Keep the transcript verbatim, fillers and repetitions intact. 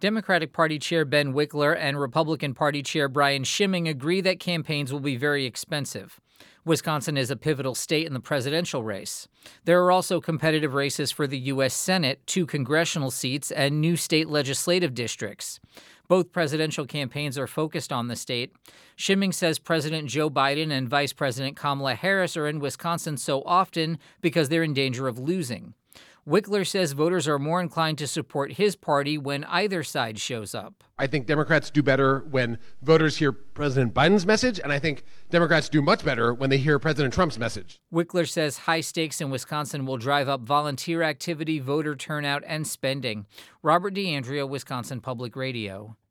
Democratic Party Chair Ben Wickler and Republican Party Chair Brian Schimming agree that campaigns will be very expensive. Wisconsin is a pivotal state in the presidential race. There are also competitive races for the U S Senate, two congressional seats, and new state legislative districts. Both presidential campaigns are focused on the state. Schimming says President Joe Biden and Vice President Kamala Harris are in Wisconsin so often because they're in danger of losing. Wickler says voters are more inclined to support his party when either side shows up. I think Democrats do better when voters hear President Biden's message, and I think Democrats do much better when they hear President Trump's message. Wickler says high stakes in Wisconsin will drive up volunteer activity, voter turnout, and spending. Robert DeAndrea, Wisconsin Public Radio.